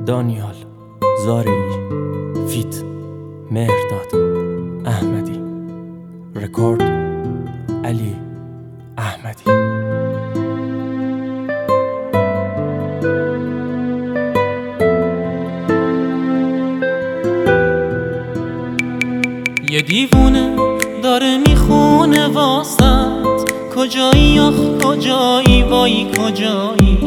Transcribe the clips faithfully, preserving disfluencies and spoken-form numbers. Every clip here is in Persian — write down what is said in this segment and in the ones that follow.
دانیال زارعی، فیت مهرداد احمدی، رکورد علی احمدی. یه دیوونه داره میخونه واسط، کجایی آخ کجایی وای کجایی.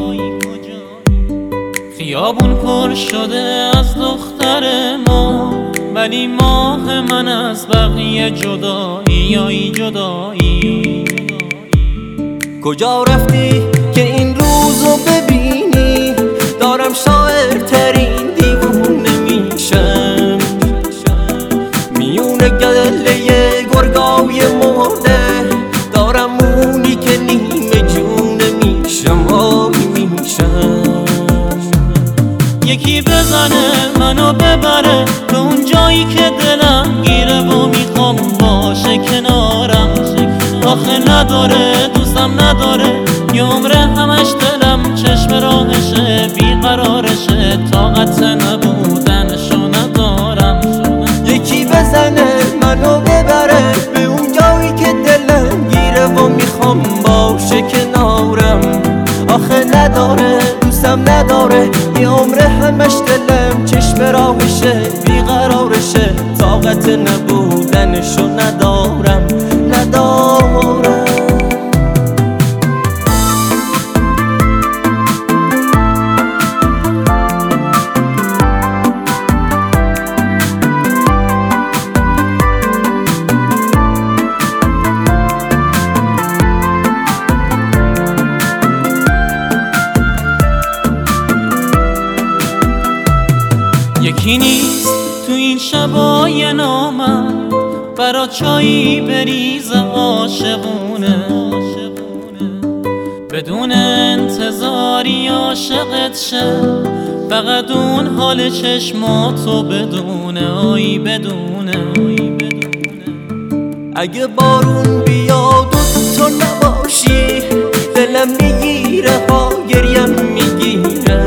خیابون پر شده از دختر ما، ولی ماه من از بقیه جدایی آی جدایی. کجا رفتی که این روزو ببینی؟ دارم شاعر ترین دیوونه میشم، میونه گله گرگای مرده دارم اونی که نیمه جونه میشم آی میشم. یکی بزنه منو ببره به اون جایی که دلم گیره و میخوام باشه کنارم. آخه نداره دوستم نداره، یه عمره همش دلم چشم راهشه، بیقرارشه، طاقت نبودنشو ندارم. یکی بزنه منو ببره به اون جایی که دلم گیره و میخوام باشه کنارم. آخه نداره دوستم نداره، یه عمره همش دلم چشم راهشه، بیقرارشه، طاقت نبودنشو ندارم ندارم. یکی نیست تو این شبای نامرد برا چایی بریز عاشقونه، بدون انتظاری عاشقت شه، فقط اون حال چشماتو بدونه آی بدونه. اگه بارون بیاد و تو نباشی دلم میگیره ها گریم میگیره.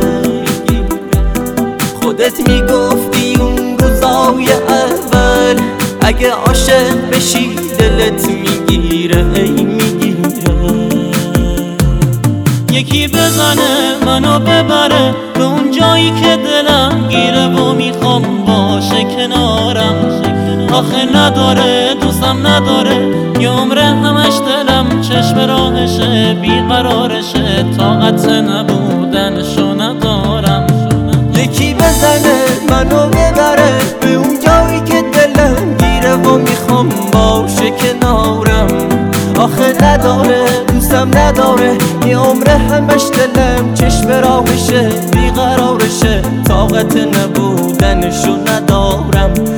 خودت میگفتی اون روزای اول اگه عاشق بشی دلت میگیره ای میگیره. یکی بزنه منو ببره به اون جایی که دلم گیره و میخوام باشه کنارم. آخه نداره دوستم نداره، یه عمره همش دلم چشم راهشه، بیقرارشه، طاقت نبودنشو ندارم. یکی بزنه منو ببره به اون جایی که دلم گیره و میخوام باشه کنارم. آخه نداره دوستم نداره، یه عمره همش دلم چشم راهشه، بیقرارشه، طاقت نبودنشو ندارم